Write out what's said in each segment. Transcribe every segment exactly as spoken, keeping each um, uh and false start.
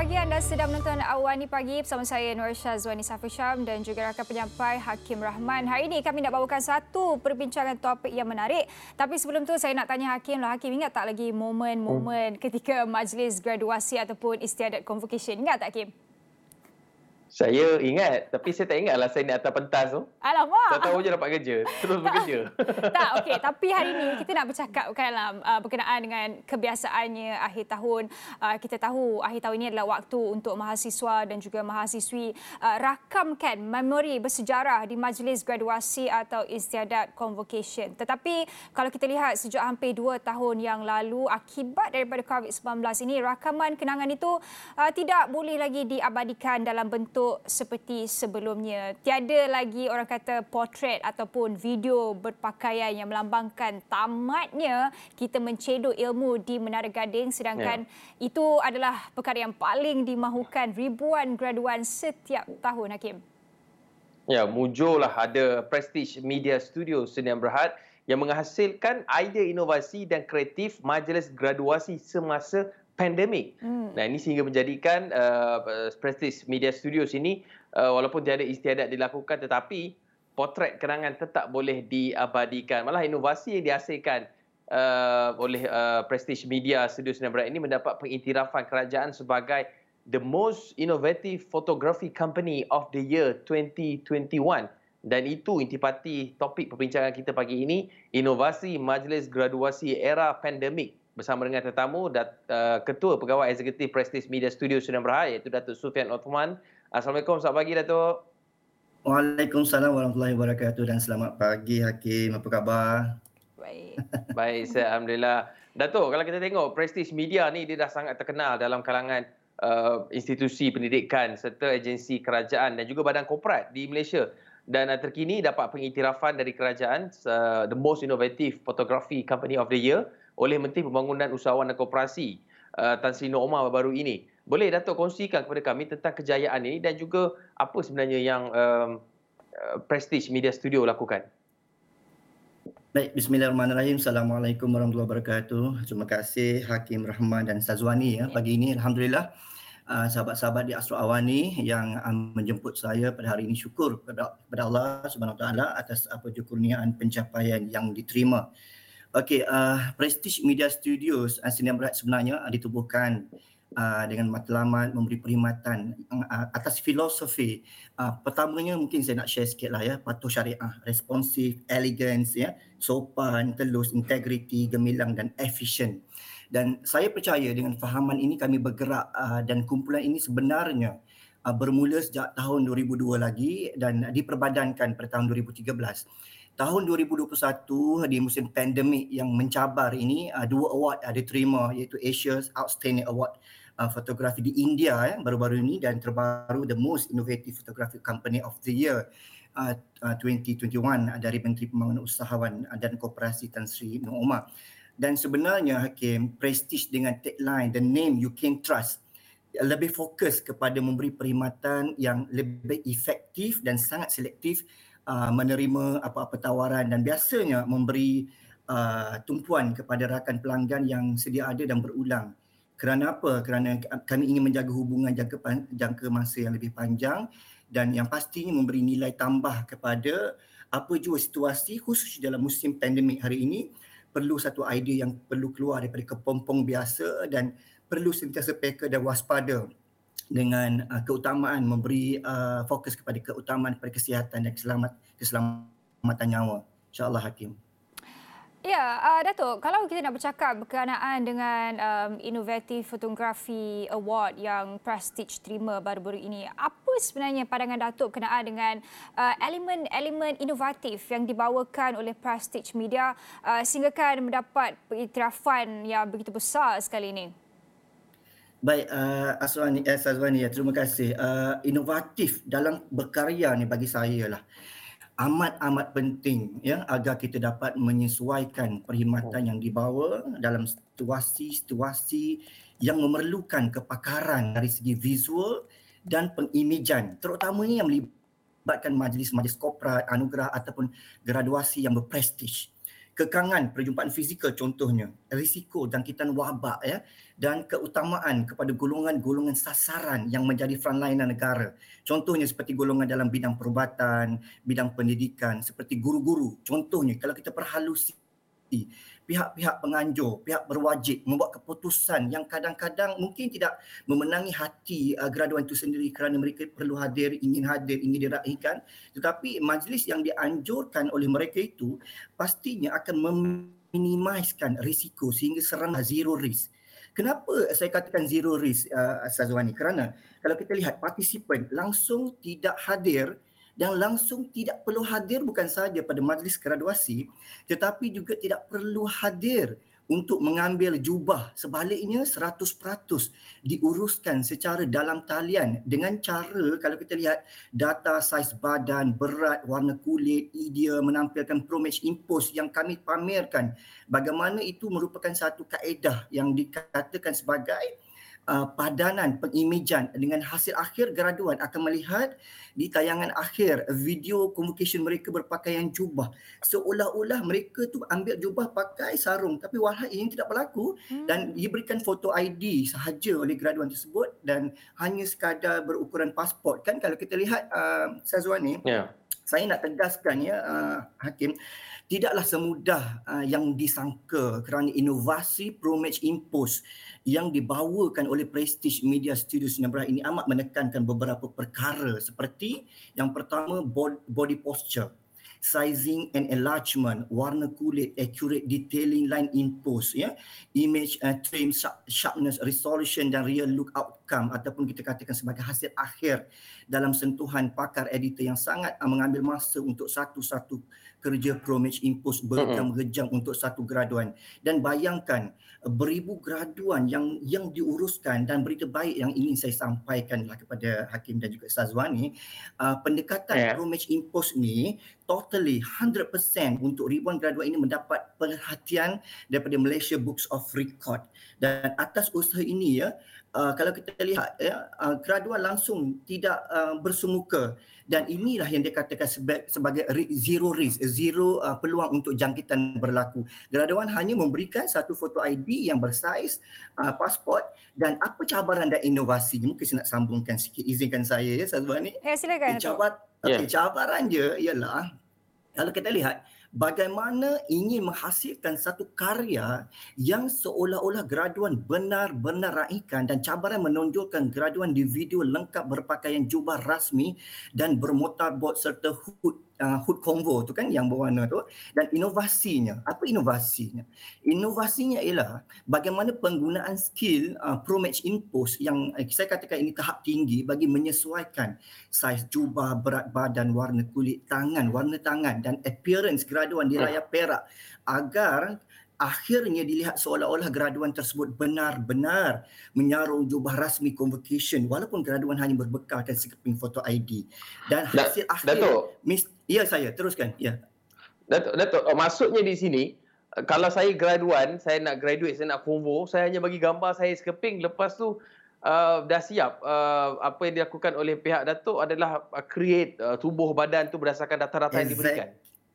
pagi, anda sedang menonton Awani Pagi bersama saya Nur Syazwani Safisham dan juga rakan penyampai Hakim Rahman. Hari ini kami nak bawakan satu perbincangan topik yang menarik. Tapi sebelum tu saya nak tanya Hakim lah. Hakim ingat tak lagi momen-momen ketika majlis graduasi ataupun istiadat convocation? Ingat tak Hakim? Saya ingat, tapi saya tak ingatlah saya ni atas pentas tu. Alamak! Tahu-tahu je dapat kerja, terus bekerja. Tak, okey. Tapi hari ini kita nak bercakap kan, uh, berkenaan dengan kebiasaannya akhir tahun. Uh, kita tahu akhir tahun ini adalah waktu untuk mahasiswa dan juga mahasiswi uh, rakamkan memori bersejarah di majlis graduasi atau istiadat convocation. Tetapi kalau kita lihat sejak hampir dua tahun yang lalu, akibat daripada covid sembilan belas ini, rakaman kenangan itu uh, tidak boleh lagi diabadikan dalam bentuk seperti sebelumnya. Tiada lagi orang kata potret ataupun video berpakaian yang melambangkan tamatnya kita mencedok ilmu di Menara Gading, sedangkan yeah. itu adalah perkara yang paling dimahukan ribuan graduan setiap tahun, Hakim. Ya, mujurlah ada Prestige Media Studio Sdn Bhd yang menghasilkan idea inovasi dan kreatif majlis graduasi semasa pandemik. Hmm. Nah, ini sehingga menjadikan uh, Prestige Media Studios ini uh, walaupun tiada istiadat dilakukan tetapi potret kenangan tetap boleh diabadikan. Malah inovasi yang dihasilkan uh, oleh uh, Prestige Media Studios Sdn Bhd ini mendapat pengiktirafan kerajaan sebagai the most innovative photography company of the year twenty twenty-one. Dan itu intipati topik perbincangan kita pagi ini, inovasi majlis graduasi era pandemik. Bersama dengan tetamu dat, uh, Ketua Pegawai Eksekutif Prestige Media Studio Sdn Bhd iaitu Datuk Sufian Othman. Assalamualaikum, selamat pagi Datuk. Waalaikumsalam warahmatullahi wabarakatuh dan selamat pagi Hakim. Apa khabar? Baik. Baik, saya alhamdulillah. Datuk, kalau kita tengok Prestige Media ni dia dah sangat terkenal dalam kalangan uh, institusi pendidikan serta agensi kerajaan dan juga badan korporat di Malaysia. Dan uh, terkini dapat pengiktirafan dari kerajaan uh, the most innovative photography company of the year oleh Menteri Pembangunan Usahawan dan Koperasi uh, Tan Sri Nur Omar baru-baru ini. Boleh Datuk kongsikan kepada kami tentang kejayaan ini dan juga apa sebenarnya yang um, uh, Prestige Media Studio lakukan? Baik, bismillahirrahmanirrahim. Assalamualaikum warahmatullahi wabarakatuh. Terima kasih Hakim Rahman dan Syazwani ya. Pagi ini alhamdulillah uh, sahabat-sahabat di Astro Awani yang um, menjemput saya pada hari ini, syukur kepada, kepada Allah Subhanahu Wa Taala atas apa kurniaan pencapaian yang diterima. Okey, uh, Prestige Media Studios uh, Sdn Bhd sebenarnya uh, ditubuhkan uh, dengan matlamat memberi perkhidmatan uh, atas filosofi. Uh, pertamanya mungkin saya nak share sikit lah ya, patuh syariah, responsif, elegance, ya, sopan, telus, integriti, gemilang dan efisien. Dan saya percaya dengan fahaman ini kami bergerak uh, dan kumpulan ini sebenarnya uh, bermula sejak tahun dua ribu dua lagi dan diperbadankan pada tahun dua ribu tiga belas. Tahun dua ribu dua puluh satu di musim pandemik yang mencabar ini, uh, dua award ada diterima iaitu Asia's Outstanding Award uh, Fotografi di India ya, baru-baru ini, dan terbaru the Most Innovative Photography Company of the Year uh, uh, twenty twenty-one uh, dari Menteri Pembangunan Usahawan dan Koperasi Tan Sri Nur Omar. Dan sebenarnya Hakim, Prestige dengan tagline The Name You Can Trust lebih fokus kepada memberi perkhidmatan yang lebih efektif dan sangat selektif, Uh, menerima apa-apa tawaran dan biasanya memberi uh, tumpuan kepada rakan pelanggan yang sedia ada dan berulang. Kerana apa? Kerana kami ingin menjaga hubungan jangka, jangka masa yang lebih panjang dan yang pastinya memberi nilai tambah kepada apa jua situasi, khusus dalam musim pandemik hari ini. Perlu satu idea yang perlu keluar daripada kepompong biasa dan perlu sentiasa peka dan waspada dengan uh, keutamaan memberi uh, fokus kepada keutamaan kepada kesihatan dan keselamat, keselamatan nyawa. InsyaAllah Hakim. Ya, uh, Datuk, kalau kita nak bercakap berkenaan dengan um, Innovative Photography Award yang Prestige terima baru-baru ini, apa sebenarnya pandangan Datuk berkenaan dengan uh, elemen-elemen inovatif yang dibawakan oleh Prestige Media uh, sehinggakan mendapat pengiktirafan yang begitu besar sekali ini? Baik, uh, Aswani, eh, Azwani, ya, terima kasih. Uh, inovatif dalam berkarya ni bagi saya lah amat-amat penting ya, agar kita dapat menyesuaikan perkhidmatan yang dibawa dalam situasi-situasi yang memerlukan kepakaran dari segi visual dan pengimejan, terutamanya yang melibatkan majlis-majlis korporat, anugerah ataupun graduasi yang berprestij. kekangan perjumpaan fizikal contohnya, risiko jangkitan wabak ya, dan keutamaan kepada golongan-golongan sasaran yang menjadi frontliner negara. Contohnya seperti golongan dalam bidang perubatan, bidang pendidikan, seperti guru-guru. Contohnya kalau kita perhalusi pihak-pihak penganjur, pihak berwajib membuat keputusan yang kadang-kadang mungkin tidak memenangi hati uh, graduan itu sendiri kerana mereka perlu hadir, ingin hadir, ingin diraihkan, tetapi majlis yang dianjurkan oleh mereka itu pastinya akan meminimaliskan risiko sehingga serang zero risk. Kenapa saya katakan zero risk, uh, Sazwani? Kerana kalau kita lihat partisipan langsung tidak hadir dan langsung tidak perlu hadir bukan sahaja pada majlis graduasi, tetapi juga tidak perlu hadir untuk mengambil jubah. Sebaliknya seratus peratus diuruskan secara dalam talian dengan cara kalau kita lihat data saiz badan, berat, warna kulit, idea menampilkan pro-match impose yang kami pamerkan. Bagaimana itu merupakan satu kaedah yang dikatakan sebagai Uh, padanan pengimejan dengan hasil akhir graduan akan melihat di tayangan akhir video convocation mereka berpakaian jubah seolah-olah mereka tu ambil jubah pakai sarung, tapi walhai ini tidak berlaku hmm. dan diberikan foto I D sahaja oleh graduan tersebut dan hanya sekadar berukuran pasport. Kan kalau kita lihat uh, Sazwani, yeah. saya nak tegaskan ya uh, Hakim, tidaklah semudah uh, yang disangka kerana inovasi pro-match impose yang dibawakan oleh Prestige Media Studio Sdn Bhd ini amat menekankan beberapa perkara seperti yang pertama body posture, sizing and enlargement, warna kulit, accurate detailing line impose, ya, image uh, trim, sharpness, resolution dan real look outcome ataupun kita katakan sebagai hasil akhir dalam sentuhan pakar editor yang sangat uh, mengambil masa untuk satu-satu kerja pro-match impose berjam-jam untuk satu graduan. Dan bayangkan beribu graduan yang yang diuruskan, dan berita baik yang ingin saya sampaikanlah kepada Hakim dan juga Sazwani, uh, pendekatan yeah. pro-match impose ni totally one hundred percent untuk ribuan graduan ini mendapat perhatian daripada Malaysia Books of Record. Dan atas usaha ini ya, uh, kalau kita lihat ya, uh, graduan langsung tidak uh, bersemuka, dan inilah yang dikatakan sebagai, sebagai zero risk, zero uh, peluang untuk jangkitan berlaku. Graduan hanya memberikan satu foto I D yang bersaiz uh, pasport, dan apa cabaran dan inovasi. Mungkin saya nak sambungkan sikit, izinkan saya ya Sazwani. Ya, silakan. Cabar, okay, yeah. Cabaran dia ialah kalau kita lihat bagaimana ingin menghasilkan satu karya yang seolah-olah graduan benar-benar raikan, dan cabaran menonjolkan graduan di video lengkap berpakaian jubah rasmi dan bermotorbot serta hood uh, hood convo tu kan yang berwarna tu. Dan inovasinya, apa inovasinya? Inovasinya ialah bagaimana penggunaan skill uh, pro-match impose yang uh, saya katakan ini tahap tinggi bagi menyesuaikan saiz jubah, berat badan, warna kulit, tangan, warna tangan dan appearance graduan di layar perak agar akhirnya dilihat seolah-olah graduan tersebut benar-benar menyarung jubah rasmi convocation walaupun graduan hanya berbekalkan sekeping foto I D. Dan hasil da, akhir Datuk, mis, ya saya teruskan ya. Datuk, Datuk oh, maksudnya di sini kalau saya graduan, saya nak graduate, saya nak convo, saya hanya bagi gambar saya sekeping, lepas tu Uh, dah siap. Uh, apa yang dilakukan oleh pihak Datuk adalah uh, create uh, tubuh badan tu berdasarkan data-data yang diberikan.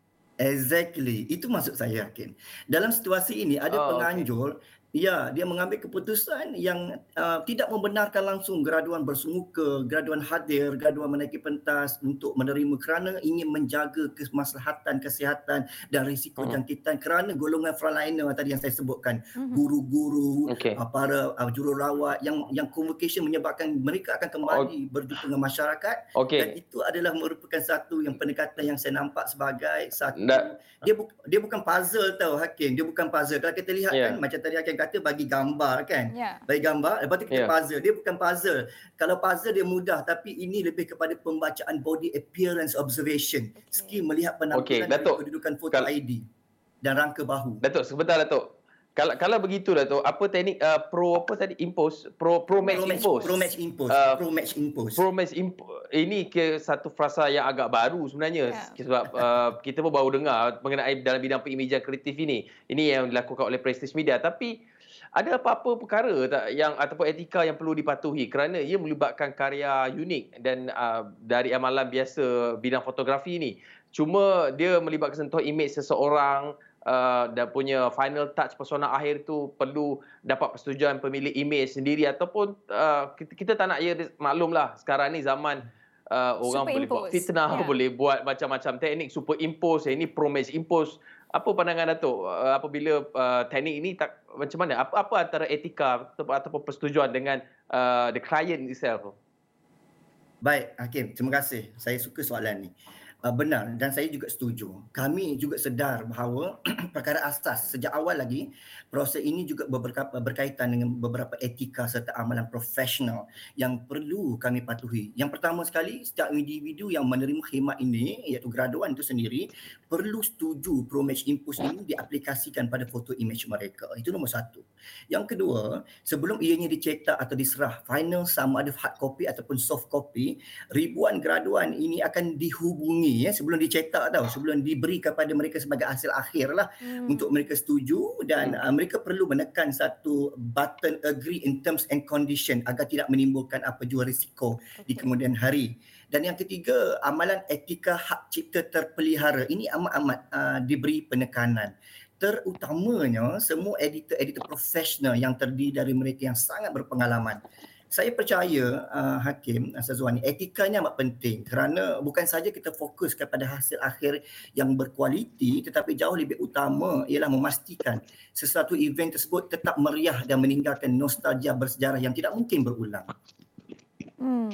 Exactly. Itu maksud saya, Hakim. Dalam situasi ini ada oh, penganjur, okay. ya, dia mengambil keputusan yang uh, tidak membenarkan langsung graduan bersemuka, graduan hadir, graduan menaiki pentas untuk menerima kerana ingin menjaga kemaslahatan kesihatan dan risiko uh-huh. jangkitan kerana golongan frontliner tadi yang saya sebutkan, uh-huh. guru-guru, okay. uh, para uh, jururawat yang yang convocation menyebabkan mereka akan kembali okay. berjumpa dengan masyarakat, okay. dan itu adalah merupakan satu yang pendekatan yang saya nampak sebagai satu da- dia bu- dia bukan puzzle tau Hakim, dia bukan puzzle. Kalau kita lihat yeah. kan macam tadi Hakim kata bagi gambar kan, yeah. bagi gambar, lepas tu kita yeah. puzzle. Dia bukan puzzle. Kalau puzzle dia mudah, tapi ini lebih kepada pembacaan body appearance observation, okay. skill melihat penampilan okay. dan kedudukan foto Kal- I D dan rangka bahu. Datuk, sebentar Datuk. Kalau kalau begitu Datuk, apa teknik uh, pro apa tadi impose, pro pro match impose. Pro match impose. Uh, pro match impose. Pro match impose. Ini ke satu frasa yang agak baru sebenarnya, yeah. sebab uh, kita pun baru dengar mengenai dalam bidang pengimejan kreatif ini. Ini yang dilakukan oleh Prestige Media, tapi ada apa-apa perkara tak yang ataupun etika yang perlu dipatuhi kerana ia melibatkan karya unik dan uh, dari amalan biasa bidang fotografi ini. Cuma dia melibatkan sentuhan imej seseorang, uh, dia punya final touch persona akhir tu perlu dapat persetujuan pemilik imej sendiri ataupun uh, kita, kita tak nak, ya maklumlah sekarang ni zaman uh, orang boleh buat fitnah, yeah. boleh buat macam-macam teknik superimpose, ini pro-match impose. Apa pandangan Datuk uh, apabila uh, teknik ini tak, macam mana? Apa apa antara etika ataupun persetujuan dengan uh, the client itself? Baik, Hakim, terima kasih. Saya suka soalan ni. Uh, benar, dan saya juga setuju. Kami juga sedar bahawa perkara asas sejak awal lagi, proses ini juga berka- berkaitan dengan beberapa etika serta amalan profesional yang perlu kami patuhi. Yang pertama sekali, setiap individu yang menerima khidmat ini, iaitu graduan itu sendiri, perlu setuju pro-match impose ini diaplikasikan pada foto imej mereka. Itu nombor satu. Yang kedua, sebelum ianya dicetak atau diserah final sama ada hard copy ataupun soft copy, ribuan graduan ini akan dihubungi ya, sebelum dicetak tau, sebelum diberi kepada mereka sebagai hasil akhir lah, hmm. untuk mereka setuju dan uh, mereka perlu menekan satu button agree in terms and condition agar tidak menimbulkan apa jua risiko okay. di kemudian hari. Dan yang ketiga, amalan etika hak cipta terpelihara ini amat-amat uh, diberi penekanan. Terutamanya semua editor-editor profesional yang terdiri dari mereka yang sangat berpengalaman. Saya percaya uh, Hakim Sazwani, etikanya amat penting kerana bukan saja kita fokus kepada hasil akhir yang berkualiti, tetapi jauh lebih utama ialah memastikan sesuatu event tersebut tetap meriah dan meninggalkan nostalgia bersejarah yang tidak mungkin berulang. Hmm.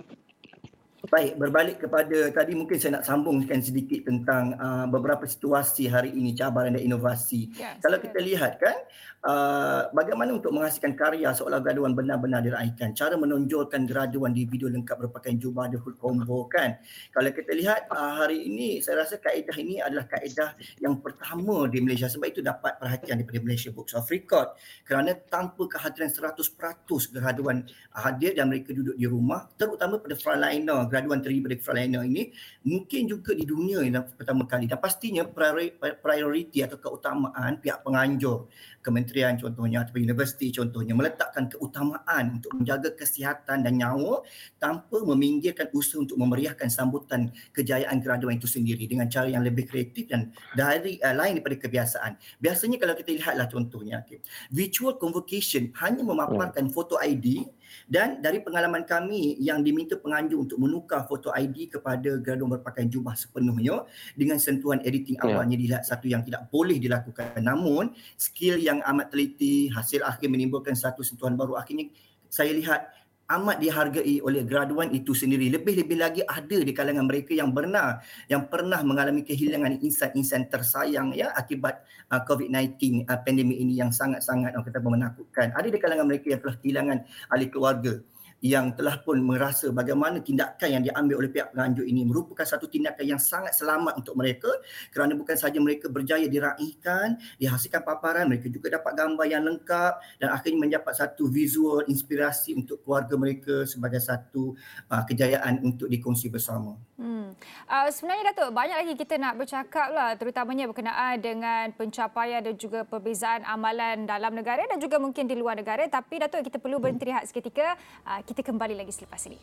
Baik, berbalik kepada tadi, mungkin saya nak sambungkan sedikit tentang uh, beberapa situasi hari ini, cabaran dan inovasi. Yes, Kalau kita yes. lihat kan, uh, bagaimana untuk menghasilkan karya seolah graduan benar-benar diraihkan. Cara menonjolkan graduan di video lengkap berpakaian jubah the full combo kan. Kalau kita lihat uh, hari ini, saya rasa kaedah ini adalah kaedah yang pertama di Malaysia. Sebab itu dapat perhatian daripada Malaysia Books of Record. Kerana tanpa kehadiran seratus peratus graduan hadir dan mereka duduk di rumah, terutama pada frontliner, graduan terdiri pada frontliner ini, mungkin juga di dunia yang pertama kali. Dan pastinya prioriti atau keutamaan pihak penganjur, kementerian contohnya atau universiti contohnya, meletakkan keutamaan untuk menjaga kesihatan dan nyawa tanpa meminggirkan usaha untuk memeriahkan sambutan kejayaan graduan itu sendiri dengan cara yang lebih kreatif dan dari uh, lain daripada kebiasaan. Biasanya kalau kita lihatlah contohnya, okay, virtual convocation hanya memaparkan foto I D, dan dari pengalaman kami yang diminta penganjur untuk menukar foto I D kepada graduan berpakaian jubah sepenuhnya dengan sentuhan editing yeah. awalnya dilihat satu yang tidak boleh dilakukan. Namun skill yang amat teliti, hasil akhir menimbulkan satu sentuhan baru, akhirnya saya lihat amat dihargai oleh graduan itu sendiri. Lebih-lebih lagi ada di kalangan mereka yang pernah yang pernah mengalami kehilangan insan-insan tersayang ya akibat uh, covid sembilan belas uh, pandemik ini yang sangat-sangat orang kata menakutkan. Ada di kalangan mereka yang telah kehilangan ahli keluarga, yang telah pun merasa bagaimana tindakan yang diambil oleh pihak penganjur ini merupakan satu tindakan yang sangat selamat untuk mereka, kerana bukan sahaja mereka berjaya diraihkan, dihasilkan paparan, mereka juga dapat gambar yang lengkap dan akhirnya mendapat satu visual inspirasi untuk keluarga mereka sebagai satu uh, kejayaan untuk dikongsi bersama. Hmm. Uh, sebenarnya Datuk, banyak lagi kita nak bercakap lah, terutamanya berkenaan dengan pencapaian dan juga perbezaan amalan dalam negara dan juga mungkin di luar negara. Tapi Datuk, kita perlu berhenti rehat seketika. Uh, kita kembali lagi selepas ini.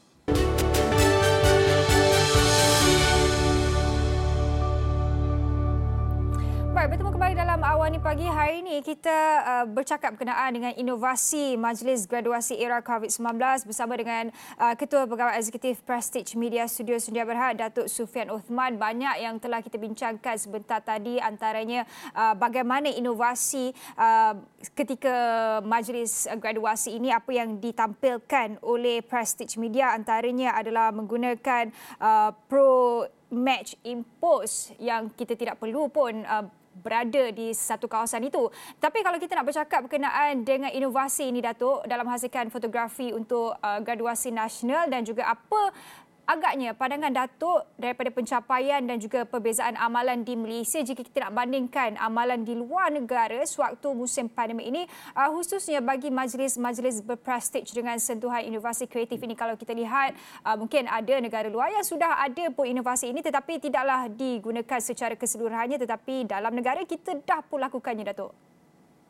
Baik, bertemu kembali dalam Awani Pagi. Hari ini kita uh, bercakap berkenaan dengan inovasi Majlis Graduasi Era covid sembilan belas bersama dengan uh, Ketua Pegawai Eksekutif Prestige Media Studio Suria Berhad, Datuk Sufian Uthman. Banyak yang telah kita bincangkan sebentar tadi, antaranya uh, bagaimana inovasi uh, ketika Majlis Graduasi ini, apa yang ditampilkan oleh Prestige Media, antaranya adalah menggunakan uh, pro match impose yang kita tidak perlu pun uh, berada di satu kawasan itu. Tapi kalau kita nak bercakap berkenaan dengan inovasi ini, Datuk, dalam menghasilkan fotografi untuk uh, graduasi nasional dan juga apa agaknya pandangan Datuk daripada pencapaian dan juga perbezaan amalan di Malaysia jika kita nak bandingkan amalan di luar negara sewaktu musim pandemik ini, uh, khususnya bagi majlis-majlis berprestij dengan sentuhan inovasi kreatif ini. Kalau kita lihat, uh, mungkin ada negara luar yang sudah ada pun inovasi ini tetapi tidaklah digunakan secara keseluruhannya, tetapi dalam negara kita dah pun lakukannya, Datuk.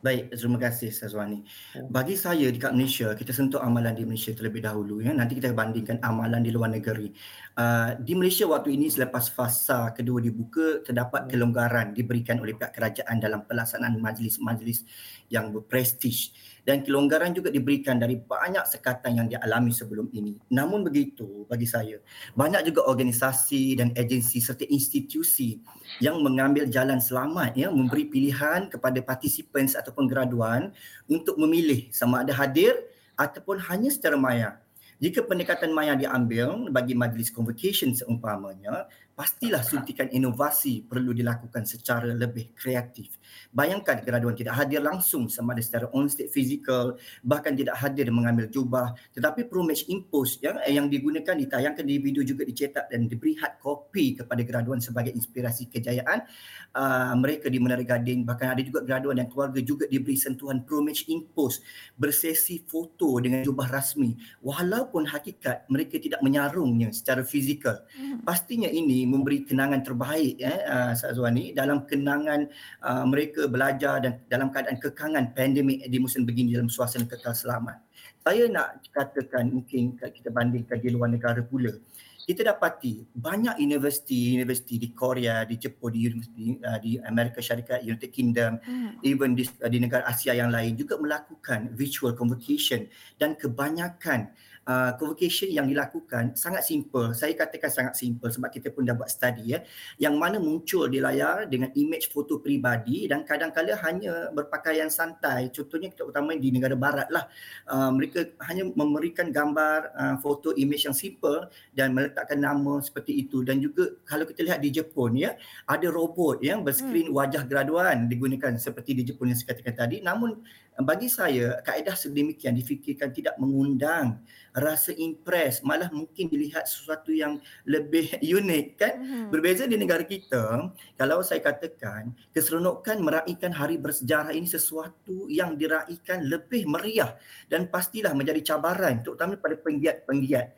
Baik, terima kasih Sazwani. Bagi saya dekat Malaysia, kita sentuh amalan di Malaysia terlebih dahulu ya. Nanti kita bandingkan amalan di luar negeri. Uh, di Malaysia waktu ini selepas fasa kedua dibuka, terdapat kelonggaran diberikan oleh pihak kerajaan dalam pelaksanaan majlis-majlis yang berprestij. Dan kelonggaran juga diberikan dari banyak sekatan yang dialami sebelum ini. Namun begitu, bagi saya, banyak juga organisasi dan agensi serta institusi yang mengambil jalan selamat ya, memberi pilihan kepada participants ataupun graduan untuk memilih sama ada hadir ataupun hanya secara maya. Jika pendekatan maya diambil bagi majlis convocation seumpamanya, pastilah suntikan inovasi perlu dilakukan secara lebih kreatif. Bayangkan graduan tidak hadir langsung sama ada secara on-stage fizikal, bahkan tidak hadir mengambil jubah, tetapi pro-match impose yang, yang digunakan ditayangkan di video juga dicetak dan diberi hard copy kepada graduan sebagai inspirasi kejayaan uh, mereka di Menara Gading. Bahkan ada juga graduan dan keluarga juga diberi sentuhan pro-match impose, bersesi foto dengan jubah rasmi walaupun hakikat mereka tidak menyarungnya secara fizikal. Hmm. Pastinya ini memberi kenangan terbaik ya, uh, Sazwani, dalam kenangan uh, mereka belajar dan dalam keadaan kekangan pandemik di musim begini dalam suasana kekal selamat. Saya nak katakan mungkin kita bandingkan di luar negara pula. Kita dapati banyak universiti-universiti di Korea, di Jepun, di universiti uh, di Amerika Syarikat, United Kingdom, hmm. even di, uh, di negara Asia yang lain juga melakukan virtual convocation, dan kebanyakan Uh, convocation yang dilakukan sangat simple. Saya katakan sangat simple sebab kita pun dah buat study ya, yang mana muncul di layar dengan image foto peribadi dan kadang-kadang hanya berpakaian santai. Contohnya kita utama di negara barat lah, uh, mereka hanya memberikan gambar uh, foto image yang simple dan meletakkan nama seperti itu. Dan juga kalau kita lihat di Jepun ya, ada robot yang berskrin hmm. wajah graduan digunakan seperti di Jepun yang saya katakan tadi. Namun bagi saya kaedah sedemikian difikirkan tidak mengundang rasa impress, malah mungkin dilihat sesuatu yang lebih unik kan. Mm-hmm. Berbeza di negara kita, kalau saya katakan keseronokan meraihkan hari bersejarah ini sesuatu yang diraihkan lebih meriah dan pastilah menjadi cabaran terutama pada penggiat-penggiat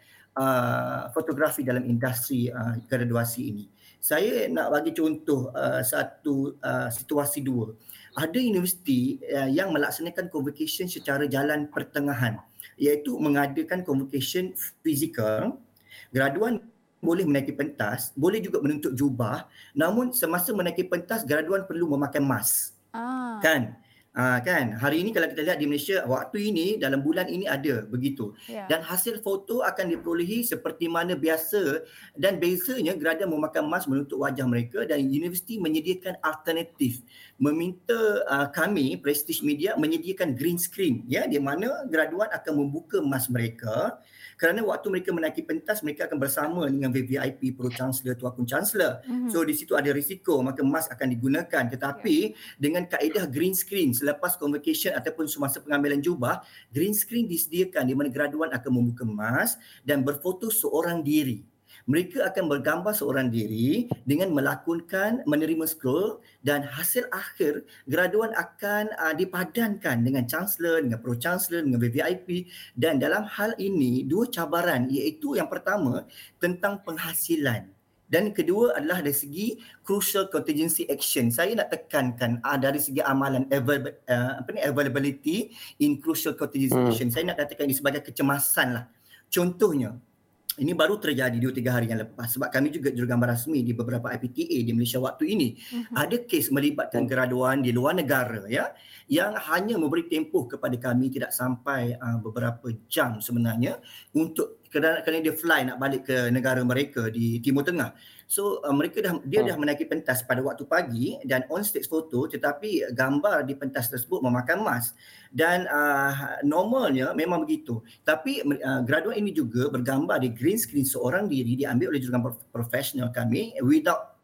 uh, fotografi dalam industri uh, graduasi ini. Saya nak bagi contoh uh, satu uh, situasi dua. Ada universiti uh, yang melaksanakan convocation secara jalan pertengahan, iaitu mengadakan convocation fizikal. Graduan boleh menaiki pentas, boleh juga menuntut jubah, namun semasa menaiki pentas graduan perlu memakai mask. Ah. Kan? Ah, kan? Hari ini kalau kita lihat di Malaysia, waktu ini dalam bulan ini ada begitu. Yeah. Dan hasil foto akan diperolehi seperti mana biasa, dan bezanya graduan memakai mask menutup wajah mereka dan universiti menyediakan alternatif. Meminta uh, kami Prestige Media menyediakan green screen ya, di mana graduan akan membuka mask mereka kerana waktu mereka menaiki pentas mereka akan bersama dengan V V I P, Pro Chancellor, Tuakun Chancellor. Mm-hmm. So di situ ada risiko, maka mask akan digunakan. Tetapi yeah. dengan kaedah green screen selepas convocation ataupun semasa pengambilan jubah, green screen disediakan di mana graduan akan membuka mask dan berfoto seorang diri. Mereka akan bergambar seorang diri dengan melakonkan menerima scroll, dan hasil akhir graduan akan uh, dipadankan dengan Chancellor, dengan Pro Chancellor, dengan V V I P. Dan dalam hal ini dua cabaran, iaitu yang pertama tentang penghasilan dan kedua adalah dari segi crucial contingency action. Saya nak tekankan uh, dari segi amalan avail- uh, apa ni availability in crucial contingency hmm. action. Saya nak katakan ini sebagai kecemasan lah. Contohnya, ini baru terjadi dua tiga hari yang lepas sebab kami juga jurugambar rasmi di beberapa I P T A di Malaysia waktu ini. Uh-huh. Ada kes melibatkan graduan di luar negara ya, yang hanya memberi tempoh kepada kami tidak sampai uh, beberapa jam sebenarnya untuk kerana, kerana dia fly nak balik ke negara mereka di Timur Tengah. So uh, mereka dah dia dah menaiki pentas pada waktu pagi dan on stage foto, tetapi gambar di pentas tersebut memakan mask. Dan uh, normalnya memang begitu. Tapi uh, graduan ini juga bergambar di green screen seorang diri diambil oleh jurugambar profesional kami without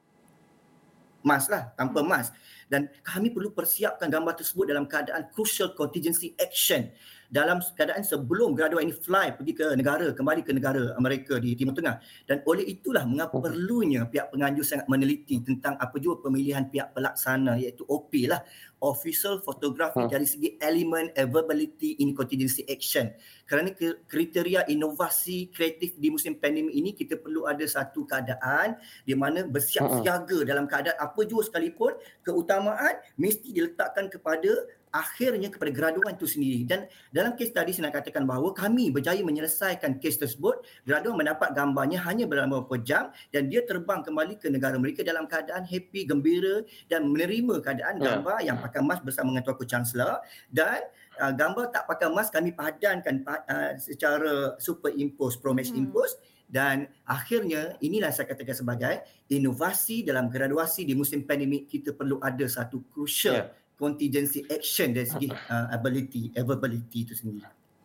mask lah, tanpa mask. Dan kami perlu persiapkan gambar tersebut dalam keadaan crucial contingency action. dalam keadaan sebelum graduan ini fly pergi ke negara, kembali ke negara mereka di Timur Tengah. Dan oleh itulah mengapa perlunya pihak penganjur sangat meneliti tentang apa jua pemilihan pihak pelaksana, iaitu O P lah, Official Photography, Hmm. dari segi elemen availability in contingency action. Kerana kriteria inovasi kreatif di musim pandemik ini, kita perlu ada satu keadaan di mana bersiap Hmm. siaga dalam keadaan apa jua sekalipun, keutamaan mesti diletakkan kepada akhirnya kepada graduan itu sendiri. Dan dalam kes tadi saya nak katakan bahawa kami berjaya menyelesaikan kes tersebut. Graduan mendapat gambarnya hanya dalam beberapa jam dan dia terbang kembali ke negara mereka dalam keadaan happy, gembira dan menerima keadaan Ya. gambar yang pakai mask bersama dengan Tuanku Chancellor. Dan uh, gambar tak pakai mask kami padankan uh, secara superimpose, promesh Hmm. impose. Dan akhirnya inilah saya katakan sebagai inovasi dalam graduasi di musim pandemik. Kita perlu ada satu crucial Ya. contingency action dari segi uh, ability, availability itu sendiri.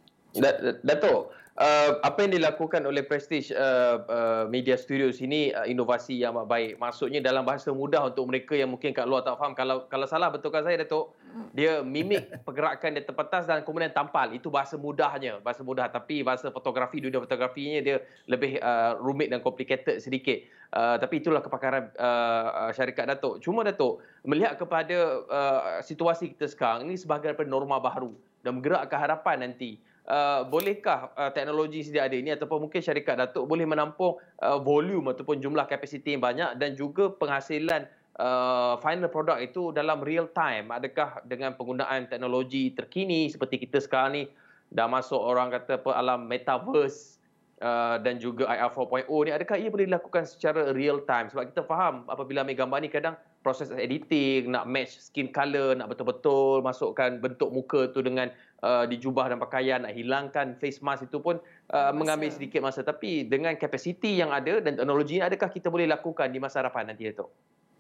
Da- Datuk, uh, apa yang dilakukan oleh Prestige uh, uh, Media Studios ini uh, inovasi yang amat baik. Maksudnya dalam bahasa mudah untuk mereka yang mungkin kat luar tak faham. Kalau kalau salah betulkan saya, Datuk. Dia mimik pergerakan dia terpentas dan kemudian tampal. Itu bahasa mudahnya, bahasa mudah. Tapi bahasa fotografi, dunia fotografinya dia lebih uh, rumit dan complicated sedikit. Uh, tapi itulah kepakaran uh, syarikat Datuk. Cuma Datuk, melihat kepada uh, situasi kita sekarang, ini sebagai norma baru dan bergerak ke hadapan nanti. Uh, bolehkah uh, teknologi sedia ada ini ataupun mungkin syarikat Datuk boleh menampung uh, volume ataupun jumlah kapasiti yang banyak dan juga penghasilan uh, final product itu dalam real time? Adakah dengan penggunaan teknologi terkini seperti kita sekarang ni dah masuk orang kata apa alam metaverse uh, dan juga I R empat titik kosong ni, adakah ia boleh dilakukan secara real time? Sebab kita faham apabila ambil gambar ni kadang proses editing, nak match skin color, nak betul-betul masukkan bentuk muka tu dengan uh, di jubah dan pakaian, nak hilangkan face mask itu pun uh, mengambil sedikit masa. Tapi dengan kapasiti yang ada dan teknologi ini, adakah kita boleh lakukan di masa hadapan nanti, Datuk?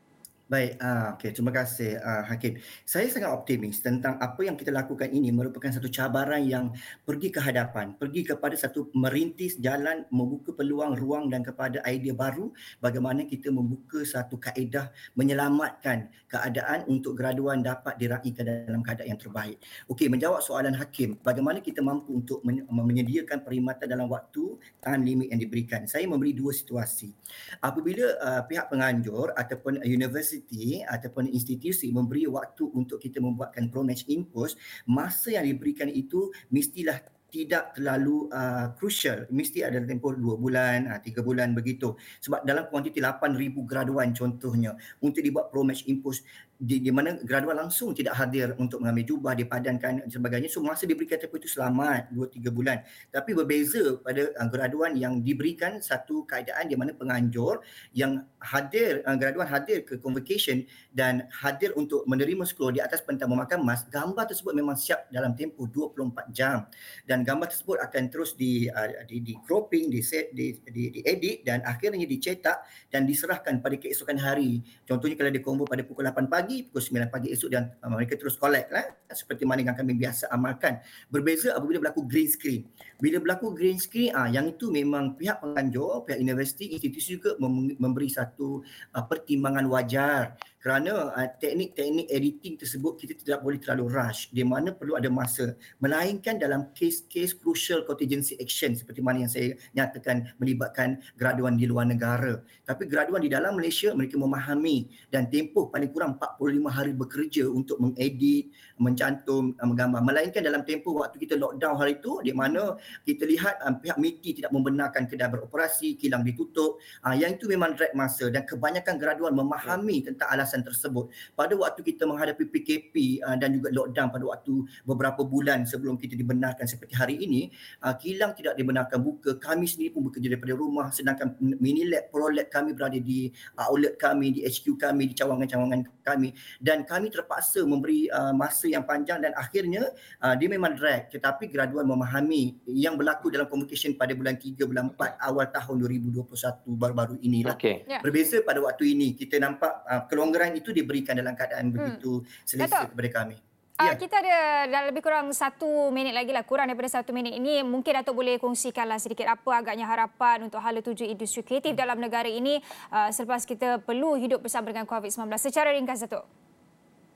Baik, ah, okay, terima kasih ah, Hakim. Saya sangat optimis tentang apa yang kita lakukan ini merupakan satu cabaran yang pergi ke hadapan, pergi kepada satu merintis jalan, membuka peluang, ruang dan kepada idea baru bagaimana kita membuka satu kaedah menyelamatkan keadaan untuk graduan dapat diraihkan dalam keadaan yang terbaik. Okey, menjawab soalan Hakim, bagaimana kita mampu untuk men- menyediakan perkhidmatan dalam waktu time limit yang diberikan. Saya memberi dua situasi. Apabila uh, pihak penganjur ataupun universiti ataupun institusi memberi waktu untuk kita membuatkan promatch impose, masa yang diberikan itu mestilah tidak terlalu uh, crucial. Mesti ada tempoh dua bulan, uh, tiga bulan begitu. Sebab dalam kuantiti lapan ribu graduan contohnya, untuk dibuat promatch impose di, di mana graduan langsung tidak hadir untuk mengambil jubah, dipadankan dan sebagainya. So masa diberikan tempoh itu selamat dua tiga bulan. Tapi berbeza pada uh, graduan yang diberikan satu keadaan di mana penganjur yang hadir, uh, graduan hadir ke convocation dan hadir untuk menerima sekolah di atas pentang memakan mask, gambar tersebut memang siap dalam tempoh dua puluh empat jam. Dan gambar tersebut akan terus di uh, di, di cropping, di set, di, di, di edit dan akhirnya dicetak dan diserahkan pada keesokan hari. Contohnya kalau dia combo pada pukul lapan pagi, pukul sembilan pagi esok dan uh, mereka terus collect lah, seperti mana yang kami biasa amalkan. Berbeza apabila berlaku green screen. Bila berlaku green screen, ah yang itu memang pihak penganjur, pihak universiti, institusi juga mem- memberi satu uh, pertimbangan wajar. Kerana uh, teknik-teknik editing tersebut kita tidak boleh terlalu rush, di mana perlu ada masa. Melainkan dalam kes-kes crucial contingency action seperti mana yang saya nyatakan melibatkan graduan di luar negara. Tapi graduan di dalam Malaysia mereka memahami dan tempoh paling kurang empat puluh lima hari bekerja untuk mengedit, mencantum, uh, menggambar. Melainkan dalam tempoh waktu kita lockdown hari itu, di mana kita lihat um, pihak M I T I tidak membenarkan kedai beroperasi, kilang ditutup. Uh, yang itu memang drag masa dan kebanyakan graduan memahami tentang alasan tersebut. Pada waktu kita menghadapi P K P uh, dan juga lockdown pada waktu beberapa bulan sebelum kita dibenarkan seperti hari ini, uh, kilang tidak dibenarkan buka, kami sendiri pun bekerja daripada rumah, sedangkan mini lab, pro lab kami berada di uh, outlet kami, di H Q kami, di cawangan-cawangan kami dan kami terpaksa memberi uh, masa yang panjang dan akhirnya uh, dia memang drag, tetapi graduan memahami yang berlaku dalam convocation pada bulan tiga, bulan empat awal tahun dua ribu dua puluh satu baru-baru inilah. Okey. Ya. Berbeza pada waktu ini, kita nampak uh, kelonggaran itu diberikan dalam keadaan Hmm. begitu selesa Datuk, kepada kami. Uh, Ya. kita ada dalam lebih kurang satu minit lagi lah, kurang daripada satu minit ini. Mungkin Datuk boleh kongsikanlah sedikit apa agaknya harapan untuk hala tuju industri kreatif dalam negara ini uh, selepas kita perlu hidup bersama dengan COVID sembilan belas. Secara ringkas, Datuk.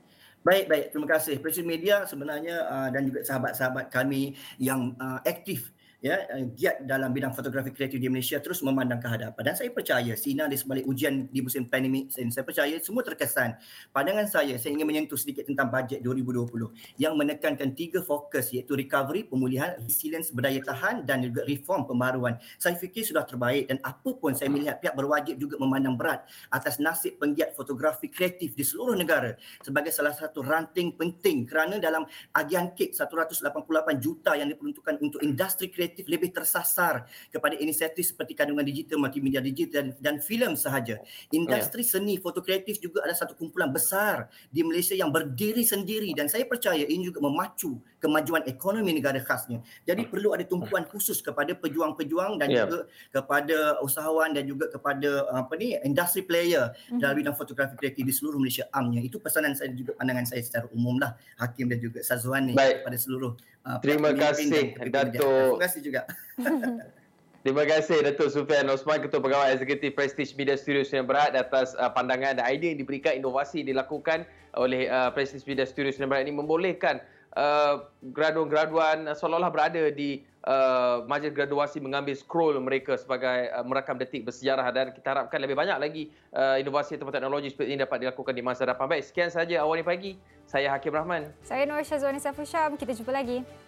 Baik, baik. Terima kasih. Prestige Media sebenarnya uh, dan juga sahabat-sahabat kami yang uh, aktif ya uh, giat dalam bidang fotografi kreatif di Malaysia terus memandang ke hadapan, dan saya percaya sinar di sebalik ujian di musim pandemik ini, saya percaya semua terkesan. Pandangan saya, saya ingin menyentuh sedikit tentang bajet dua ribu dua puluh yang menekankan tiga fokus, iaitu recovery, pemulihan, resilience, berdaya tahan dan juga reform, pembaruan. Saya fikir sudah terbaik, dan apa pun saya melihat pihak berwajib juga memandang berat atas nasib penggiat fotografi kreatif di seluruh negara sebagai salah satu ranting penting, kerana dalam agian kek seratus lapan puluh lapan juta yang diperuntukkan untuk industri kreatif lebih tersasar kepada inisiatif seperti kandungan digital, multimedia digital dan, dan filem sahaja. Industri yeah. seni foto kreatif juga ada satu kumpulan besar di Malaysia yang berdiri sendiri, dan saya percaya ini juga memacu kemajuan ekonomi negara khasnya. Jadi perlu ada tumpuan khusus kepada pejuang-pejuang dan yeah. juga kepada usahawan dan juga kepada apa ni industri player mm-hmm. dalam bidang fotografi kreatif di seluruh Malaysia amnya. Itu pesanan saya juga, pandangan saya secara umum lah, Hakim dan juga Sazwani kepada seluruh uh, terima kasih Dato'. Terima kasih juga. Terima kasih Dato' Sufian Osman, Ketua Pegawai Eksekutif Prestige Media Studio Sdn Bhd atas uh, pandangan dan idea yang diberikan, inovasi dilakukan oleh uh, Prestige Media Studio Sdn Bhd ini membolehkan uh, graduan-graduan uh, seolah-olah berada di uh, majlis graduasi mengambil scroll mereka sebagai uh, merakam detik bersejarah, dan kita harapkan lebih banyak lagi uh, inovasi atau teknologi seperti ini dapat dilakukan di masa depan. Baik, sekian sahaja Awal Ni Pagi. Saya Hakim Rahman. Saya Nur Syazwani Saiful Syam. Kita jumpa lagi.